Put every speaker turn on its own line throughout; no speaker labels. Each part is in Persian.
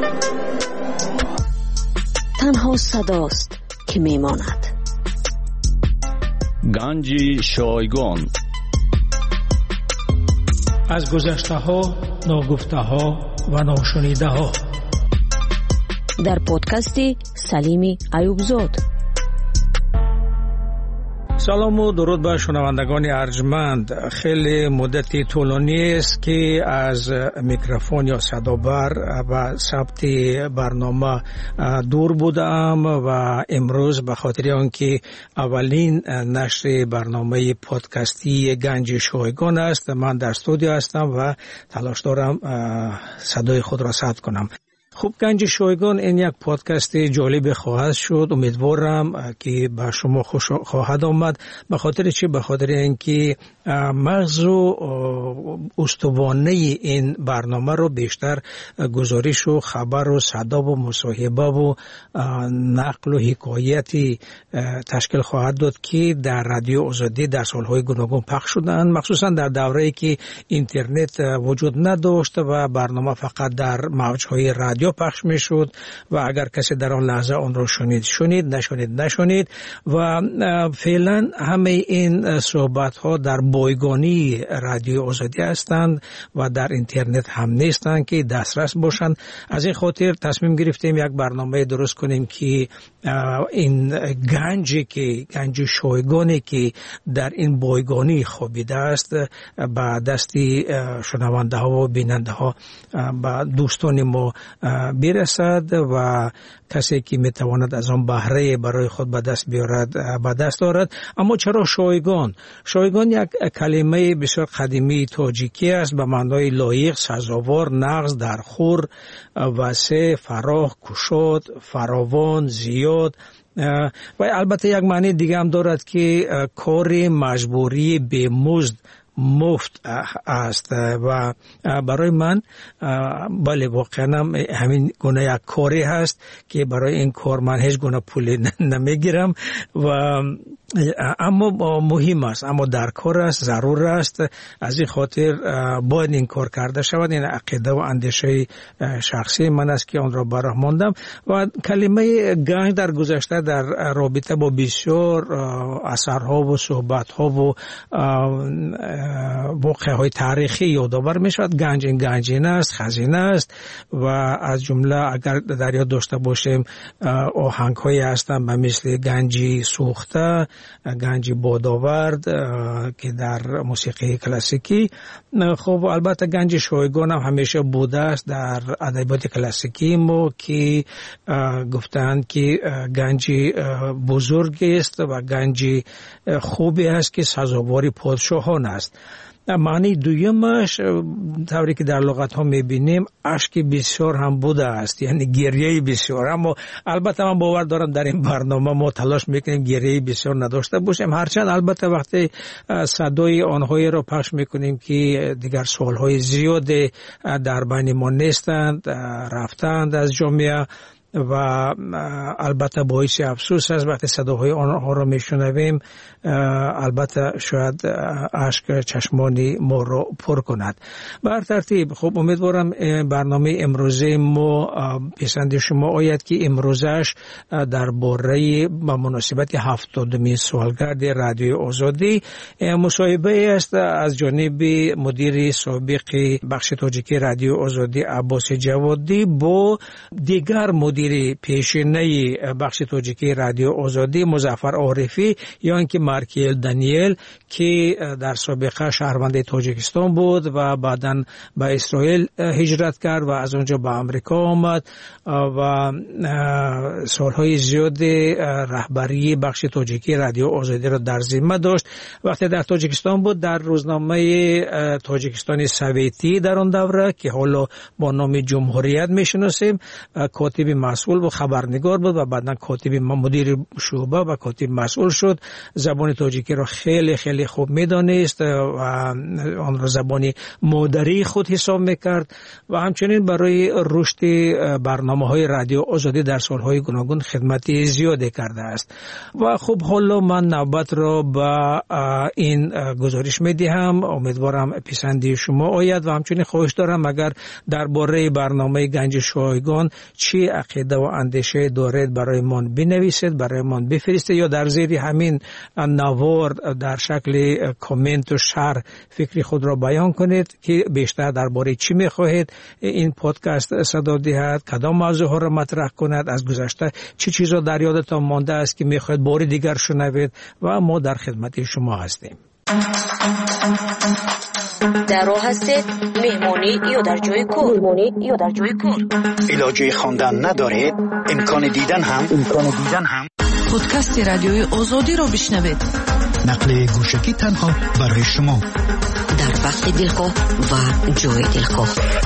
تنها صداست که میماند.
گنج شایگان.
از گذشته ها، ناگفته ها و ناشنیده ها.
در پادکست سلیمی ایوبزاد.
سلام و درود به شنوندگان ارجمند. خیلی مدتی طولانی است که از میکروفون یا صدابر و ثبت برنامه دور بودم و امروز به خاطر آنکه اولین نشر برنامه پادکستی گنج شایگان است، من در استودیو هستم و تلاش دارم صدای خود را ثبت کنم. خوب، گنج شایگان این یک پادکست جالب خواهد شد. امیدوارم که به شما خوش خواهد آمد. به خاطر چی؟ به خاطر اینکه مغز و استوانه این برنامه رو بیشتر گزارش و خبر و صدا و مصاحبه و نقل و حکایتی تشکیل خواهد داد که در رادیو آزادی در سالهای گوناگون پخش شدند، مخصوصا در دوره‌ای که اینترنت وجود نداشت و برنامه فقط در موج‌های رادیو پخش میشد و اگر کسی در آن لحظه آن را شنید نشنید و فعلا همه این صحبت ها در بایگانی رادیو آزادی هستند و در اینترنت هم نیستند که دسترس باشند. از این خاطر تصمیم گرفتیم یک برنامه درست کنیم که این گنج شایگانی که در این بایگانی خوابیده است به دستی شنونده ها و بیننده ها به دوستان ما برسد و کسی که میتواند از آن بهره برای خود به دست بیارد به دست دارد. اما چرا شایگان؟ شایگان یک کلمه بسیار قدیمی تاجیکی است به معنای لایق، سزاوار، نغز، درخور، وسع، فراخ، گشاد، فراوان، زیاد و البته یک معنی دیگه هم دارد که کار مجبوری به مزد مفت است و برای من بله واقعا همین گونه یک کاری هست که برای این کار من هیچ گونه پول نمیگیرم و اما مهم است، اما در کار است، ضرور است. از این خاطر باید این کار کرده شود. این عقیده و اندیشه شخصی من است که آن را براه ماندم و کلمه گنج در گذشته در رابطه با بسیار اثرها و صحبتها و واقعه‌های تاریخی یادآور می‌شود. گنج است، خزینه است و از جمله اگر در یاد داشته باشیم آهنگ‌هایی هستند به مثل گنجی سوخته، گنجی بادآورد که در موسیقی کلاسیکی. خب البته گنج شایگان هم همیشه بوده است در ادبیات کلاسیکی ما که گفتند که گنجی بزرگی است و گنجی خوبی است که سزاوار پادشاهان است. معنی دویمش طوری که در لغت ها میبینیم اشک بسیار هم بوده است، یعنی گریه بسیار. اما البته من باور دارم در این برنامه ما تلاش میکنیم گریه بسیار نداشته باشیم، هرچند البته وقتی صدای آنهایی را پخش میکنیم که دیگر سالهای زیاد در بین ما نیستند، رفتند از جامعه و البته باعث افسوس است وقتی صداهای آنها را میشنویم. البته شاید اشک چشمان ما را پر کند. به هر ترتیب خب امیدوارم برنامه امروزه ما پسند شما آید که امروزش درباره با مناسبت 70مین سالگرد رادیو آزادی مصاحبه است از جانب مدیر سابق بخش تاجیکی رادیو آزادی عباس جوادی با دیگر مدیر پیشینه بخش تاجیکی رادیو آزادی مظفر عارفی یا اینکه مارکیل دانیل که در سابقه شهروند تاجیکستان بود و بعداً به اسرائیل هجرت کرد و از اونجا به آمریکا آمد و سالهای زیاد رهبری بخش تاجیکی رادیو آزادی را در ذمه داشت. وقتی در تاجیکستان بود در روزنامه تاجیکستان سویتی در آن دوره که حالا با نام جمهوریت میشناسیم کاتب مسئول و خبرنگار بود و بعداً کاتب مدیر شعبه و کاتب مسئول شد. زبان تاجیکی را خیلی خیلی خوب میدانست و آن را زبانی مادری خود حساب میکرد و همچنین برای رشد برنامه‌های رادیو آزادی در سالهای گوناگون خدمت زیادی کرده است. و خب حالا من نوبت را به این گزارش میدهم. امیدوارم پسندی شما آید و همچنین خواهش دارم اگر درباره برنامه گنج شایگان چی عقیده و اندیشه دارید برای من بنویسید، برای من بفرستید یا در زیر همین نوار در شکل کامنت و شرح فکری خود را بیان کنید که بیشتر درباره چی میخواهید این پادکست صدا دهد، کدام موضوع را مطرح کند، از گذشته چه چیزا در یادتان مانده است که میخواهید بار دیگر شنوید و ما در خدمت شما هستیم.
در راه هستید مهمانی یا در جای کار
علاجه خواندن ندارید، امکان دیدن هم
پادکست رادیوی آزادی را بشنوید.
نقل گوشکی تنها برای شما
در وقت دلخواه و جای دلخواه.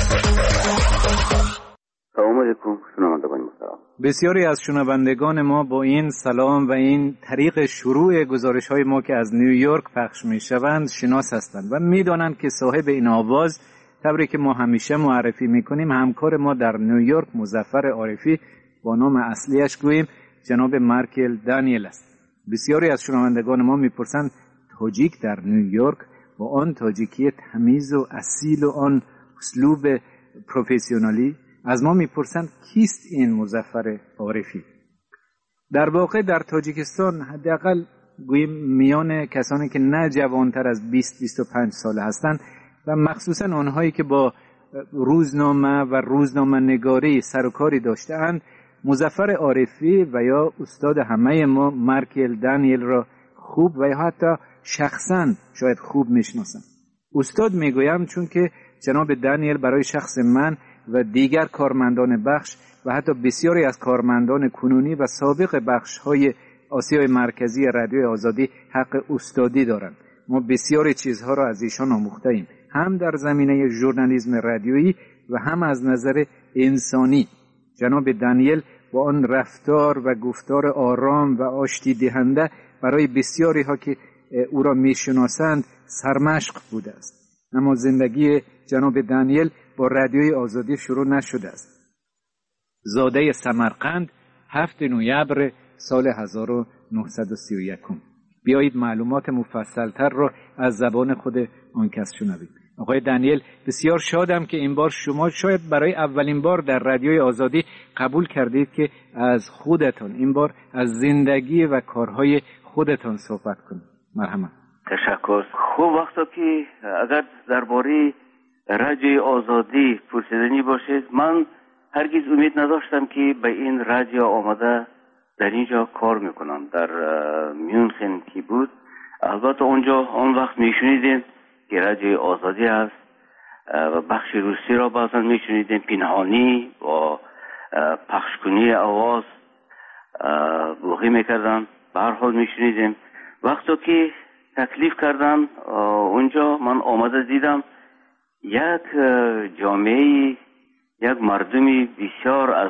سلام علیکم شنوندگان محترم.
بسیاری از شنوندگان ما با این سلام و این طریق شروع گزارش‌های ما که از نیویورک پخش می‌شوند شناس هستند و می‌دانند که صاحب این آواز طوری که ما همیشه معرفی می‌کنیم همکار ما در نیویورک مظفر عارفی با نام اصلیش گوییم جناب مارکل دانیل است. بسیاری از شنوندگان ما می‌پرسند تاجیک در نیویورک با آن تاجیکی تمیز و اصیل و آن اسلوب پروفسیونالی از ما میپرسند کیست این مظفر عارفی؟ در واقع در تاجیکستان حداقل گوییم میان کسانی که نه جوانتر از 20-25 ساله هستند و مخصوصا آنهایی که با روزنامه و روزنامه نگاری سر و کاری داشته‌اند مظفر عارفی و یا استاد همه ما مارکل دانیل را خوب و یا حتی شخصا شاید خوب میشناسند. استاد میگویم چون که جناب دانیل برای شخص من و دیگر کارمندان بخش و حتی بسیاری از کارمندان کنونی و سابق بخش‌های آسیای مرکزی رادیوی آزادی حق استادی دارند. ما بسیاری چیزها را از ایشان آموخته‌ایم، هم در زمینه ژورنالیسم رادیویی و هم از نظر انسانی. جناب دانیل با آن رفتار و گفتار آرام و آشتی دهنده برای بسیاری ها که او را میشناسند سرمشق بوده است. اما زندگی جناب دانیل با رادیوی آزادی شروع نشده است. زاده سمرقند 7 نوامبر سال 1931. بیایید معلومات مفصلتر را از زبان خود آن کس شنویم. آقای دانیل، بسیار شادم که این بار شما شاید برای اولین بار در رادیوی آزادی قبول کردید که از خودتان این بار از زندگی و کارهای خودتان صحبت کنید. مرحبا.
تشکر. خوب وقتا که اگر درباره رادیوی آزادی پرسیدنی باشید، من هرگز امید نداشتم که به این رادیو آمده در اینجا کار میکنم. در میونخن که بود، البته اونجا آن وقت میشنیدیم که رادیوی آزادی است و بخش روسی را بعضا میشنیدیم پنهانی با پخشکنی آواز بوغی میکردن. به هر حال میشنیدیم. وقتی که تکلیف کردن اونجا من آمده دیدم یک جامعه، یک مردمی بسیار از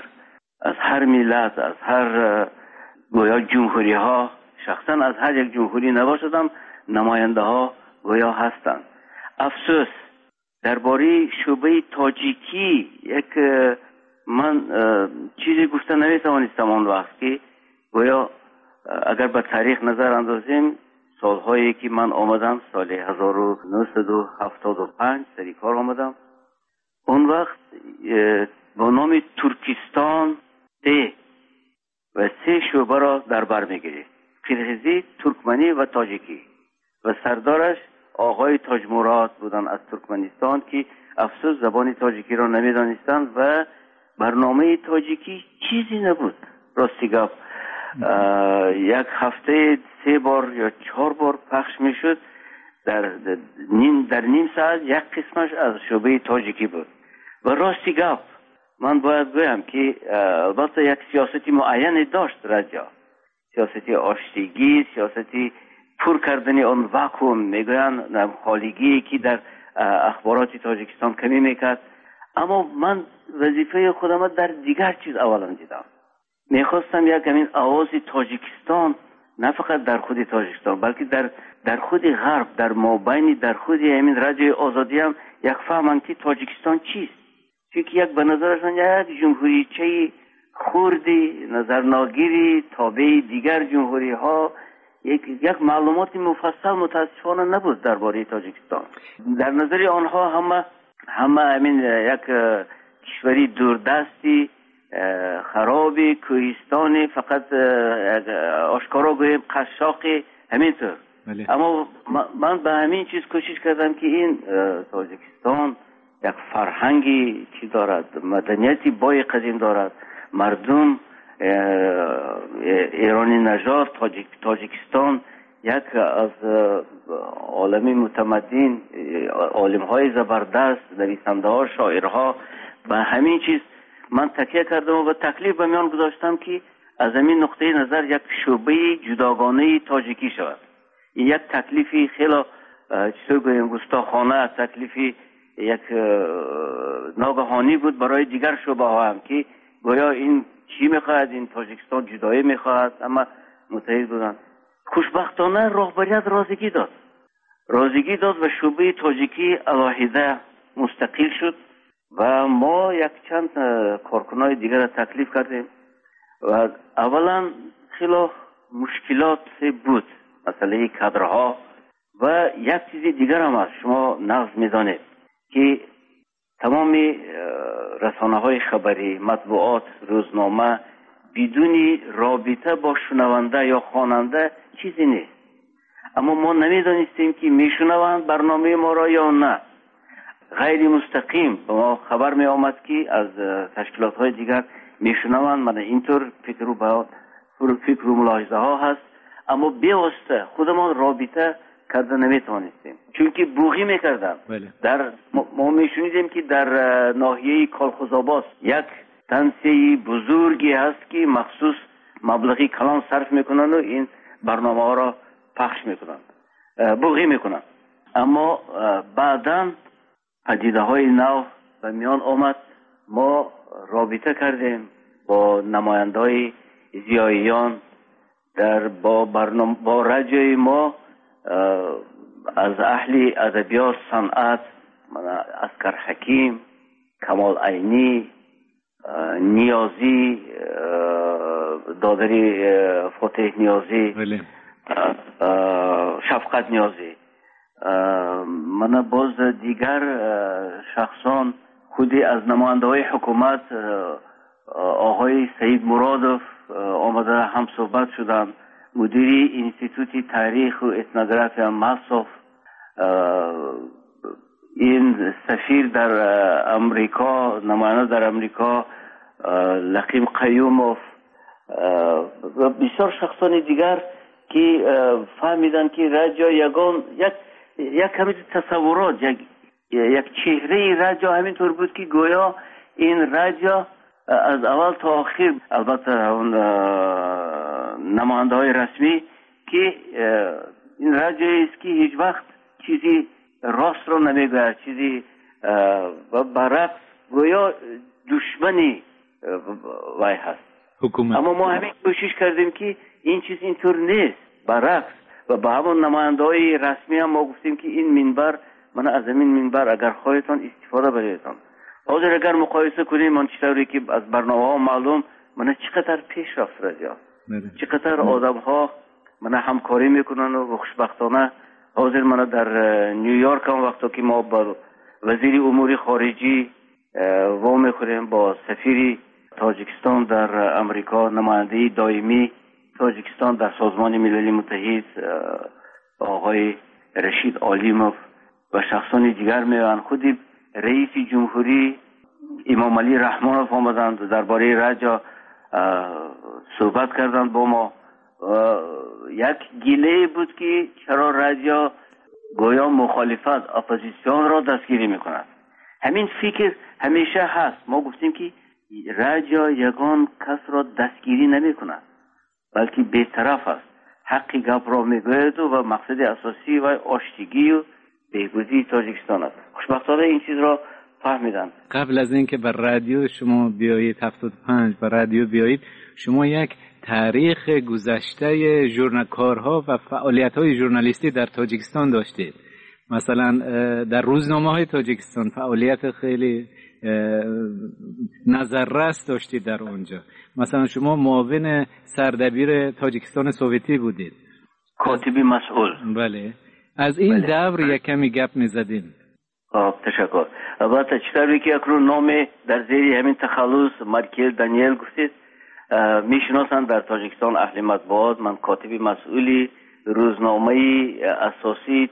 هر ملت، از هر گویا جمهوری ها، شخصا از هر یک جمهوری نباشدم، نماینده ها گویا هستند. افسوس درباره شعبه تاجیکی یک من چیزی گفته نمیتوانستم آن وقت که گویا اگر به تاریخ نظر اندازیم سالهایی که من آمدم سال 1975 سری کار آمدم، اون وقت با نام ترکستان و 3 شعبه را در بر میگیرید: قرغیزی، ترکمنی و تاجیکی و سردارش آقای تاج مراد بودن از ترکمنستان که افسوس زبان تاجیکی را نمیدانستند و برنامه تاجیکی چیزی نبود. راستی گفت یک هفته 3 بار یا 4 بار پخش میشد. در نیم ساعت یک قسمش از شعبه تاجیکی بود. و راستی گفت من باید گویم که البته یک سیاستی معینی داشت رادیو، سیاستی آشتیگی، سیاستی پر کردن آن واکوم، میگوین خالیگی که در اخبارات تاجیکستان کمی میکرد. اما من وظیفه خودم در دیگر چیز اولا دیدم. میخواستم یک همین آواز تاجیکستان، نه فقط در خود تاجیکستان بلکه در خود غرب، در مابین در خود همین رادیوی آزادی هم یک فهمن که تاجیکستان چیست. چون یک به نظرشان یک جمهوریچه خوردی نظر ناگیری تابع دیگر جمهوری ها، یک معلومات مفصل متاسفانه نبود درباره تاجیکستان. در نظر آنها همه همین یک کشوری دوردستی خرابی کوهستانی، فقط آشکارا گویم قشاقی همینطور. اما من به همین چیز کوشش کردم که این تاجیکستان یک فرهنگی چی دارد، مدنیتی بای قدیم دارد، مردم ایرانی نژاد تاجیکستان یک از عالمی متمدن، عالم های زبردست، نویسنده ها، شاعرها. به همین چیز من تکیه کردم و تکلیف به میان گذاشتم که از همین نقطه نظر یک شعبه جداگانه تاجیکی شود. این یک تکلیفی خیلی چطور گویم گستاخانه، تکلیفی یک ناگهانی بود برای دیگر شعبه ها هم که گویا این چی میخواهد، این تاجیکستان جدایی میخواهد، اما متحد بودن. خوشبختانه رهبریت رازیگی داد و شعبه تاجیکی علاهیده مستقل شد و ما یک چند کارکنای دیگر را تکلیف کردیم و اولا خیلی مشکلات بود، مسئله کادرها و یک چیز دیگر هم هست. شما نقض میدانید که تمام رسانه های خبری، مطبوعات، روزنامه بدون رابطه با شنونده یا خواننده چیزی نیست. اما ما نمیدانستیم که میشنوند برنامه ما را یا نه. غیر مستقیم به ما خبر می آمد که از تشکیلات های دیگر میشنوند. من اینطور فکر و ملاحظه ها هست، اما بیواسطه خودمان رابطه کرده نمیتوانستیم، چون که بوغی میکردن. در ما میشنیدیم که در ناحیه کالخوزآباد یک تنسیه بزرگی هست که مخصوص مبلغی کلان صرف میکنن و این برنامه ها را پخش میکنن، بوغی میکنن. اما بعداً پدیده های نو به میان آمد. ما رابطه کردیم با نماینده های زیاییان با رادیوی ما، از اهل ادبیات، صنعت، اسکر حکیم، کمال عینی، نیازی، دادری فتح نیازی، شفقت نیازی، من باز دیگر شخصان خودی از نماینده های حکومت، آقای سید مرادوف آمده هم صحبت شدن، مدیری انستیتوت تاریخ و اتنوگرافی مصرف، این سفیر در امریکا، نماینده در امریکا لقیم قیوموف و بسیار شخصان دیگر که فهمیدن که رادیو یک همین تصورات، یک چهره رادیو همینطور بود که گویا این رادیو از اول تا آخر، البته اون نماینده های رسمی، که این رادیویی است که هیچ وقت چیزی راست رو نمیگوید، چیزی و برعکس گویا دشمنی وای هست حکومت. اما ما همین کوشش کردیم که این چیز اینطور نیست، برعکس. و به همون نماینده های رسمی هم ما گفتیم که این منبر، من از این منبر اگر خواهیتان استفاده بریدتان. حاضر اگر مقایسه کنیم من چطوری که از برنامه ها معلوم من چقدر پیش رفت رادیو، چقدر آدم ها من همکاری میکنن و خوشبختانه حاضر من در نیویورک هم وقتا که ما با وزیر امور خارجی و میخوریم، با سفیر تاجیکستان در امریکا، نماینده دائمی تاجیکستان در سازمان ملل متحد آقای رشید عالیموف و شخصان دیگر میان، خودی رئیس جمهوری امام علی رحمانوف آمدند درباره رادیو صحبت کردند با ما. یک گله بود که چرا رادیو گویا مخالفت، اپوزیسیون را دستگیری میکند. همین فکر همیشه هست. ما گفتیم که رادیو یگان کس را دستگیری نمیکند، بلکه بی‌طرف است، حقی گپ را میگوید و مقصد اساسی و آشتگی و بهبودی تاجیکستان است. خوشبختانه این چیز را فهمیدن.
قبل از اینکه به رادیو شما بیایید 75 به رادیو بیایید، شما یک تاریخ گذشته کارها و فعالیت‌های ژورنالیستی در تاجیکستان داشتید. مثلا در روزنامه‌های تاجیکستان فعالیت خیلی نظررس داشتید در اونجا. مثلا شما معاون سردبیر تاجیکستان سوویتی بودید،
کاتبی مسئول.
بله، از این دور یک کمی گپ می‌زدیم.
تشکر. البته چطوری که اکنون نام در زیر همین تخلص مارکل دانیل گفتید میشناسند در تاجیکستان اهل مطبوعات. من کاتبی مسئولی روزنامه اساسی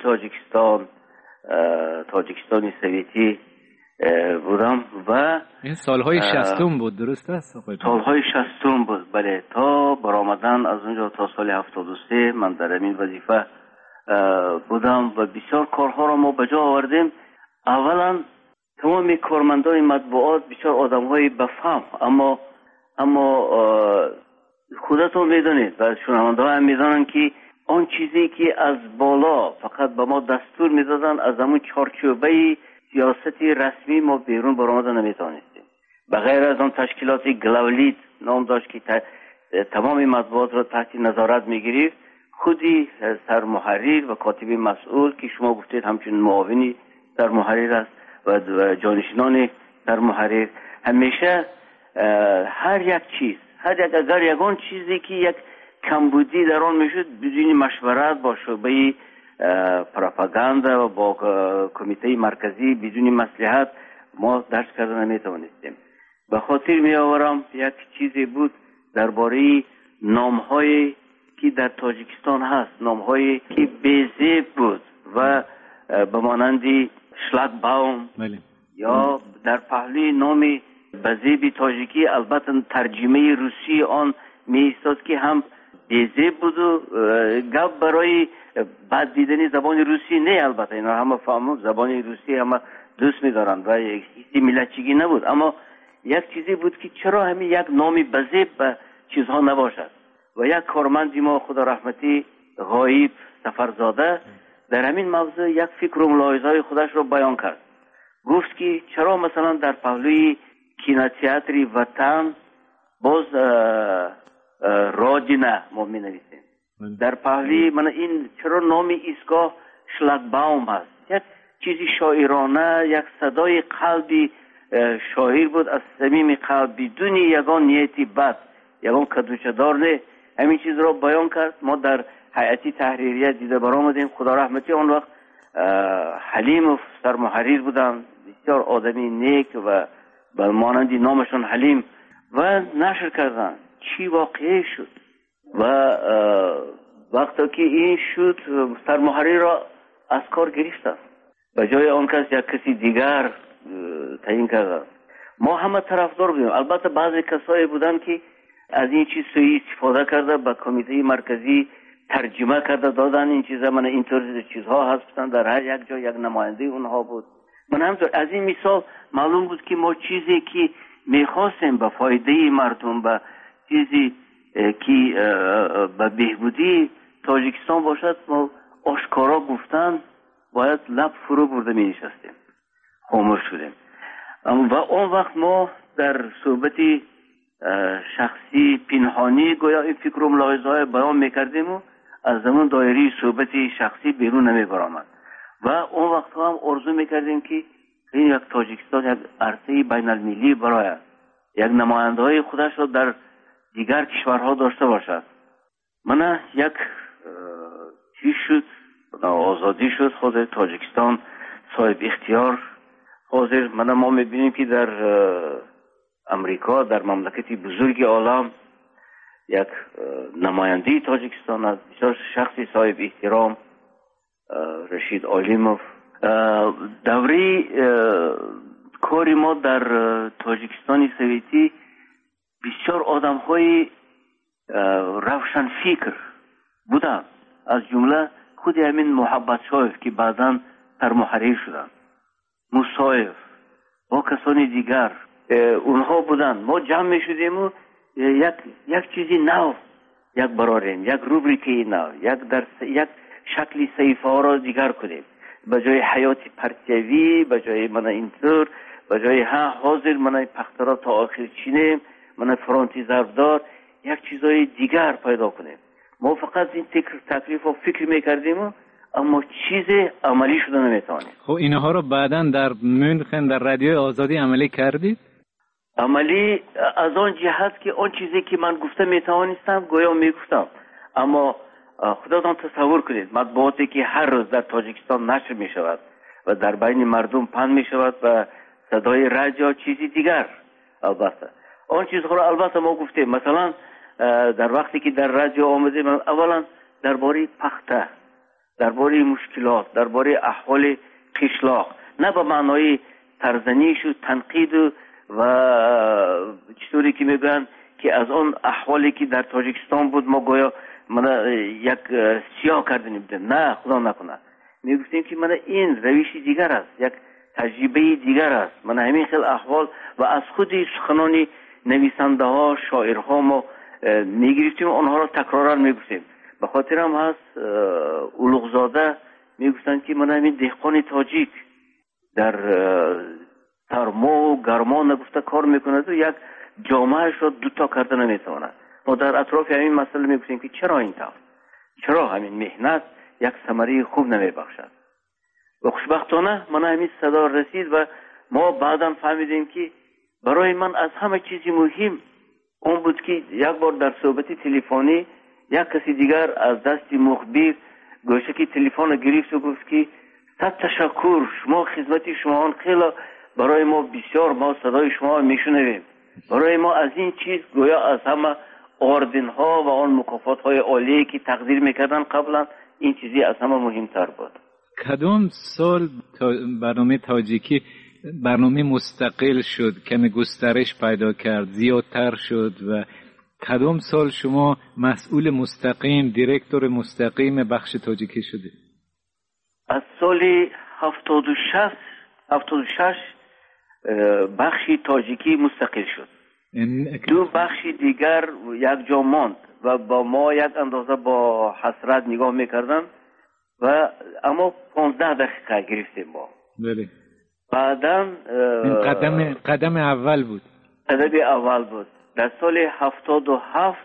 تاجیکستانی سوویتی بودم و
این سالهای 60 بود، درست است؟
سالهای 60 بود، بله، تا برآمدن از اونجا تا سال 73 من در این وظیفه بودم و بسیار کارها را ما به جا آوردیم. اولا تمام کارمندان مطبوعات بسیار آدم‌های بفهم، اما خودتون میدونید و شنونده‌ها هم میدونن که آن چیزی که از بالا فقط به ما دستور میدادن از همون چارچوبه سیاستی رسمی ما بیرون برآمده نمیتونستیم. بغیر از آن تشکیلات گلاولید نام داشت که تمام مطبوعات را تحت نظارت میگیرید، خودی سرمحرر و کاتب مسئول که شما گفتید همچنین معاونی سرمحرر است و جانشینان سرمحرر همیشه هر یک چیز، اگر یگان چیزی که یک کمبودی در آن میشد بدون مشورت با شعبه پروپاگاندا و با کمیته مرکزی بدون مصلحت ما درس کردن نمیتوانستیم. به خاطر می آورم یک چیزی بود درباره نام‌هایی که در تاجیکستان هست، نام‌هایی که بی‌زیب بود و به مانند شلاگباوم یا در پهلوی نام بزیب تاجیکی البته ترجمه روسی آن می ایستاد که هم بی‌زیب بود و گپ برای بد دیدنی زبان روسی نه. البته اینا همه فهمو زبان روسی همه دوست می‌دارند و هیچ ملتچگی نبود، اما یک چیزی بود که چرا همین یک نام بزیب به چیزها نباشد. و یک کارمندی ما خدا رحمتی غایب سفرزاده در همین موضوع یک فکر و ملاحظه‌های خودش رو بیان کرد. گفت که چرا مثلا در پهلوی کینوتئاتر وطن باز رادینه ما می نویسیم، در پهلوی من این چرا نام ایستگاه شلاگباوم هست، یک چیزی شاعرانه، یک صدای قلبی شاعر بود از صمیم قلب بدون یگان نیتی بد، یگان کدوچه‌دار نه. همین چیز را بیان کرد. ما در هیئت تحریریه دیده برآمدیم. خدا رحمتی آن وقت حلیم سرمحرر بودن، بسیار آدمی نیک و به مانند نامشون حلیم، و نشر کردن چی واقعی شد. و وقتی که این شد سرمحرر را از کار گرفتن، به جای آن کس یک کسی دیگر تعیین کردن. ما همه طرفدار بودیم. البته بعضی کسایی بودن که از این چیز سوی استفاده کرده به کمیته مرکزی ترجمه کرده دادن این چیزا، من اینطور چیزها هستن در هر یک جا یک نماینده اونها بود. من همینطور از این مثال معلوم بود که ما چیزی که میخواستیم به فایده مردم، به چیزی که به بهبودی تاجیکستان باشد، ما آشکارا گفتن باید لب فرو برده می نشستیم، خاموش شدیم. و اون وقت ما در صحبت شخصی پنهانی گویا این فکر و ملاحظه‌های بیان میکردیم و از زمان دایره صحبت شخصی بیرون نمی برآمد. و اون وقت هم آرزو میکردیم که این یک تاجیکستان یک عرصه بین المللی برای یک نماینده های خودش را در دیگر کشورها داشته باشد. من یک چیز شد، آزادی شد، خود تاجیکستان صاحب اختیار. حاضر ما میبینیم که در امریکا، در مملکتی بزرگ عالم، یک نماینده تاجیکستان است، بسیار شخصی صاحب احترام، رشید عالیموف. دوره کاری ما در تاجیکستان سوویتی بسیار آدم های روشن فکر بودن، از جمله خود همین محبت شایف که بعداً سرمحرر شدن، مصایف با کسانی دیگر اونها بودن. ما جمع می شدیم و یک چیزی نو یک براریم، یک روبریکی نو، یک شکلی صحیفه ها را دیگر کنیم. به جای حیات پرتیوی، به جای من اینطور به جای حاضر من پخته را تا آخر چینیم، من فرانتی ضربدار، یک چیزای دیگر پیدا کنیم. ما فقط این تکلیف و فکر میکردیم اما چیز عملی شده نمیتوانیم.
خب اینها رو بعداً در مونخن در رادیوی آزادی عملی کردید؟
عملی از آن جهت که آن چیزی که من گفته میتوانستم گویا میگفتم، اما خودتان تصور کنید مطبوعاتی که هر روز در تاجیکستان نشر میشود و در بین مردم پخش میشود و صدای رادیو یا چیزی دیگر، البته آن چیزها را البته ما گفتیم. مثلا در وقتی که در رادیو آمدیم اولا درباره پخته، درباره مشکلات، درباره احوال قشلاق، نه به معنای ترزنیش و تنقید و چطوری که میگن که از اون احوالی که در تاجیکستان بود ما گویا من یک سیاه کردنیم بودیم، نه خدا نکنه. میگفتیم که من این روشی دیگر است، یک تجربه دیگر است. من همین خیلی احوال و از خود سخنان نویسنده ها شاعرها ما میگرفتیم، آنها را تکرارا میگفتیم. به خاطر هم هست اولوغزاده میگفتن که من همین دهقان تاجیک در سرما و گرما نگفته کار میکنه و یک جامعه را دوتا کرده نمیتونه. ما در اطراف همین مسئله میگفتیم که چرا این طور، چرا همین مهنت یک ثمره خوب نمیبخشد. و خوشبختانه من همین صدا رسید و ما بعدا فهمیدیم که برای من از همه چیزی مهم اون بود که یک بار در صحبت تلفنی یک کسی دیگر از دست مخبر گوشه که تلفن گرفت و گفت که صد تشکر، شما خدمت شما خیلی برای ما بسیار، ما صدای شما میشنویم. برای ما از این چیز گویا از همه آردن ها و آن مکافات های عالی که تقدیر میکردن قبلا این چیزی از همه مهمتر بود.
کدام سال برنامه تاجیکی برنامه مستقل شد، کمی گسترش پیدا کرد، زیادتر شد و کدام سال شما مسئول مستقیم، دیرکتور مستقیم بخش تاجیکی شده؟
از سال 76 بخش تاجیکی مستقل شد. دو بخش دیگر یک جا ماند و با ما یک اندازه با حسرت نگاه میکردن و اما 15 دقیقه گرفتیم ما.
بله.
بعداً
قدم اول بود.
قدم اول بود. در سال 77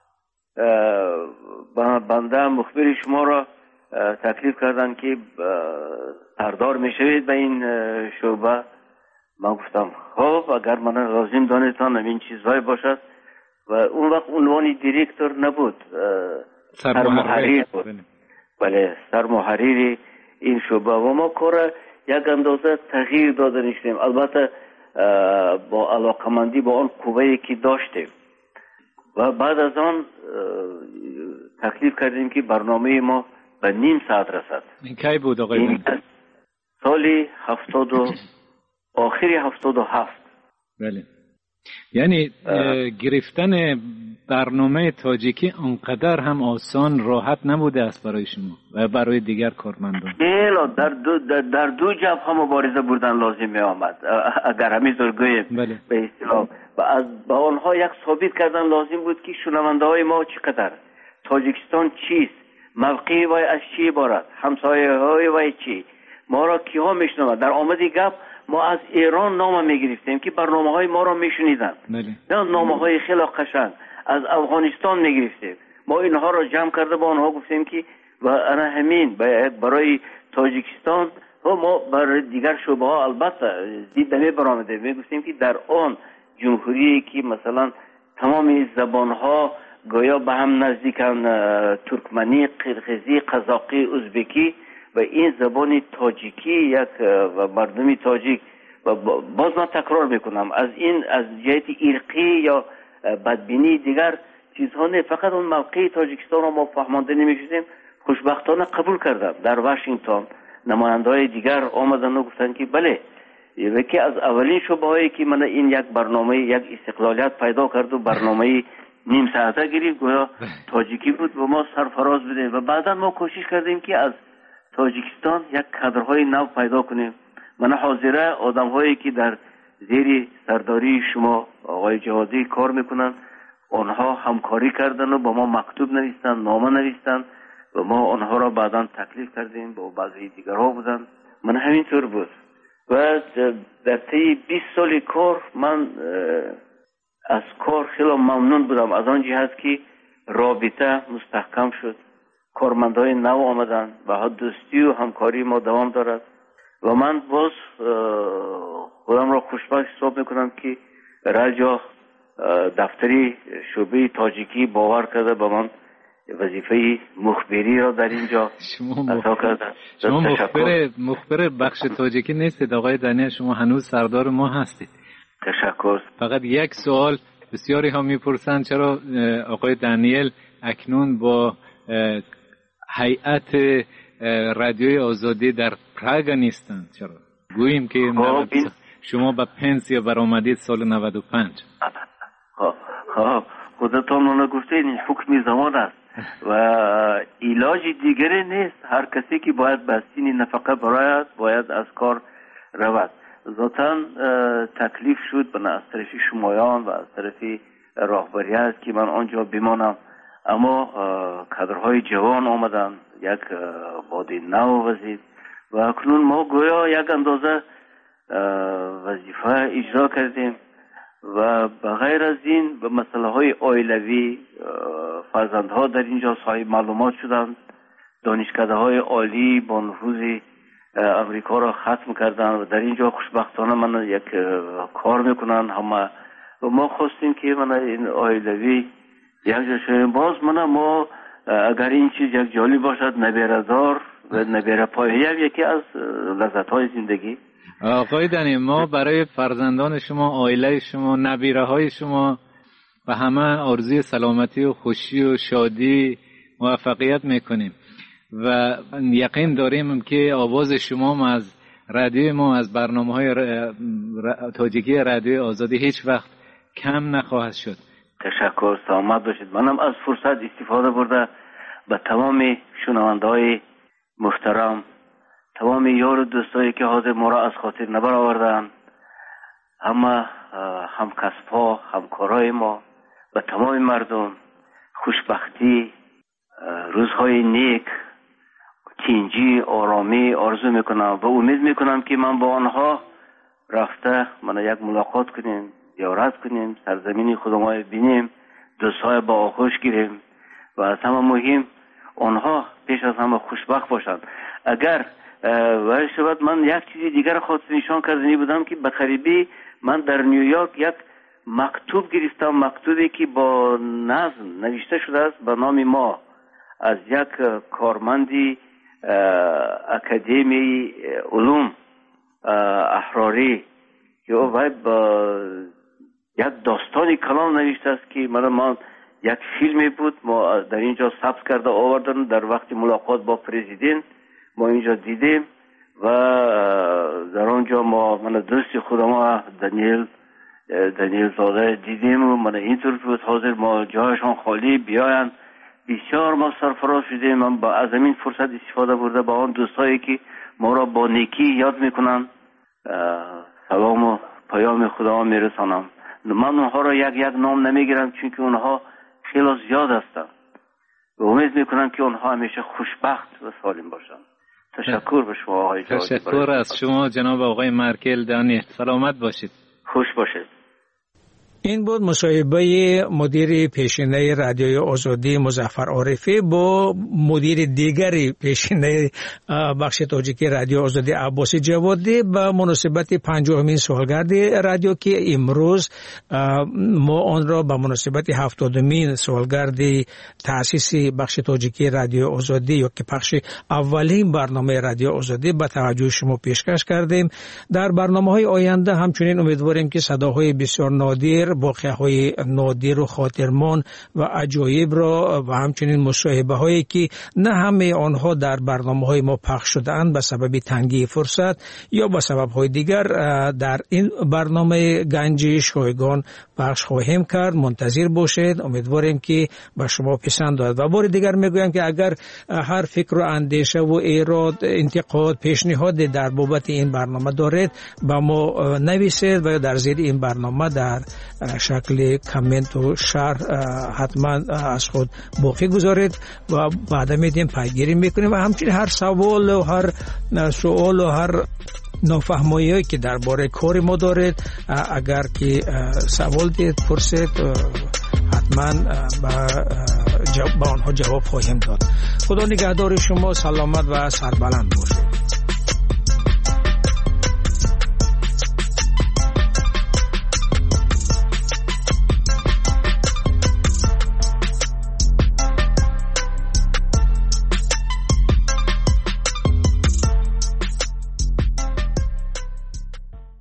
بنده مخبر شما را تکلیف کردن که سردار میشوید به این شعبه. من گفتم خب اگر من لازم دانستان این چیزهای باشد و اون وقت عنوان دیرکتور نبود، سرمحریر بود. بله سرمحریر این شعبه و ما کار یک اندازه تغییر داده نشدیم، البته با علاقمندی با آن قوه‌ای که داشتیم و بعد از آن تکلیف کردیم که برنامه ما به نیم ساعت رسد.
این کی بود آقای؟
سال آخری 77.
بله. یعنی گرفتن برنامه تاجیکی انقدر هم آسان راحت نبوده است برای شما و برای دیگر کارمندان.
در دو جبهه مبارزه بردن لازم می آمد اگر همینطور گوییم.
بله.
به اصطلاح با آنها یک ثابت کردن لازم بود که شنونده های ما چقدر، تاجیکستان چیست، موقعی وای از چی عبارت، همسایه های وای چی، ما را کیها میشنوند. در آمد گپ ما از ایران نام میگرفتیم که برنامه های ما را میشنیدن.
بله.
نه نامه های خیلی قشنگ از افغانستان میگرفتیم. ما اینها را جمع کرده با آنها گفتیم که و انا همین برای تاجیکستان و ما برای دیگر شعبه ها البته دیدنی برآمده میگفتیم که در آن جمهوری که مثلا تمام زبان ها گویا به هم نزدیکن، ترکمنی، قرقیزی، قزاقی، ازبکی و این زبان تاجیکی یک و مردمی تاجیک و باز من تکرار میکنم از جهت ارقی یا بدبینی دیگر چیزها نه، فقط اون موقع تاجیکستان رو ما فهمانده نمیشدیم. خوشبختانه قبول کردم. در واشنگتن نماینده‌های دیگر آمدن و گفتن که بله یکی از اولین شعبه هایی که من این یک برنامه یک استقلالیت پیدا کرد و برنامه نیم ساعته گرفت گویا تاجیکی بود و ما سرفراز بدیم و بعدا ما کوشش کردیم که از تاجیکستان یک کادرهای نو پیدا کنیم. من حاضره آدم هایی که در زیر سرداری شما آقای جوادی کار میکنن آنها همکاری کردن و با ما مکتوب نوشتن، نامه نوشتن و ما آنها را بعدا تکلیف کردیم با بعضی دیگرها بودن. من همینطور بود و در طی 20 سال کار من از کار خیلی ممنون بودم، از آن جهت که رابطه مستحکم شد، کارمندای نو آمدن و دوستی و همکاری ما دوام دارد و من باز خودم را خوشبخت حساب میکنم که رادیو دفتری شعبه تاجیکی باور کرده به من وظیفه مخبری را در اینجا ادا کرده.
شما مخبر بخش تاجیکی نیستید آقای دانیل، شما هنوز سردار ما هستید.
تشکر.
فقط یک سوال بسیاری ها میپرسند چرا آقای دانیل اکنون با هیئت رادیوی آزادی در پراگ نیستند؟ چرا گوییم که شما به پنسیا برآمدید سال 95.
خودتان من گفته این حکم زمان است و علاج دیگری نیست. هر کسی که باید به سین نفقه برآید باید از کار رود. ذاتاً تکلیف شد از طرف شمایان و از طرف راهبریت که من آنجا بمانم، اما کادرهای جوان آمدن، یک باد نو وزید و اکنون ما گویا یک اندازه وظیفه اجرا کردیم و بغیر از این به مسئله های عائلوی فرزندها در اینجا صاحب معلومات شدند، دانشکده های عالی با نفوذ امریکا را ختم کردن و در اینجا خوشبختانه من یک کار میکنن همه و ما خواستیم که من این عائلوی یک جا شویم. باز ما اگر این چیز یک جالب باشد نبیردار و نبیره پایه یکی از لذت های زندگی.
آقای دنی، ما برای فرزندان شما، عائله شما، نبیره های شما و همه آرزوی سلامتی و خوشی و شادی موفقیت میکنیم و یقین داریم که آواز شما از رادیوی ما، از برنامه‌های تاجیکی رادیوی آزادی هیچ وقت کم نخواهد شد.
تشکر، سلامت باشید. منم از فرصت استفاده برده به تمام شنونده‌های محترم، تمام یار و دوستایی که حاضر ما را از خاطر نبر آوردن، هم کسب‌ها، همکارای ما، و تمام مردم خوشبختی، روزهای نیک، تینجی، آرامی آرزو میکنم و امید میکنم که من با آنها رفته من یک ملاقات کنیم، زیارت کنیم، سرزمین خودمان بینیم، دوستای با آغوش گیریم و از همه مهم آنها پیش از همه خوشبخت باشند. اگر ولی شود من یک چیزی دیگر خواستم نشان کردنی بودم که بقریبی من در نیویورک یک مکتوب گرفتم، مکتوبی که با نظم نوشته شده است به نام ما از یک کارمندی اکادمی علوم احراری که او با یک داستانی کلام نوشته است که من یک فیلمی بود ما در اینجا ثبت کرده آوردن، در وقت ملاقات با پرزیدنت ما اینجا دیدیم و در آنجا من دوست خودم دانیل زاده دیدیم و من اینطور بود حاضر ما جایشان خالی بیاین. بسیار ما سرفراز شدیم. من با از این فرصت استفاده برده با آن دوستایی که ما را با نیکی یاد میکنن سلام و پیام خدا میرسانم. من اونها را یک نام نمیگیرم چون که اونها خیلی زیاد هستند و امید میکنم که اونها همیشه خوشبخت و سالم باشند. تشکر به شما آقای جاوید.
تشکر از شما جناب آقای مارکل دانیل. سلامت باشید.
خوش باشید.
این بود مصاحبه مدیر پیشینه رادیوی آزادی مظفر عارفی با مدیر دیگری پیشینه بخش تاجیکی رادیو آزادی عباسی جوادی به مناسبت 50مین سالگرد رادیو که امروز ما آن را به مناسبت 70مین سالگرد تأسیس بخش تاجیکی رادیو آزادی یا که پخش اولین برنامه رادیو آزادی به توجه شما پیشکش کردیم. در برنامه‌های آینده همچنین امیدواریم که صداهای بسیار نادر، واقعه‌های نادر و خاطرمان و عجایب را و همچنین مصاحبه هایی که نه همه آنها در برنامه‌های ما پخش شده‌اند به سبب تنگی فرصت یا به سبب‌های دیگر در این برنامه گنج شایگان پخش خواهیم کرد. منتظر باشید. امیدواریم که به شما پسند آید. و بار دیگر میگویم که اگر هر فکر و اندیشه و ایراد، انتقاد، پیشنهاد در بابت این برنامه دارید با ما نویسید و در زیر این برنامه در شکل کامنت و شرح حتما از خود باقی گذارید و بعد میدیم پیگیری میکنیم و همچنین هر سوال و هر سوال و هر نافهمایی که درباره کار ما دارید اگر که سوال دید پرسید حتما با آنها جواب خواهیم داد. خدا نگهدار شما، سلامت و سربلند باشید.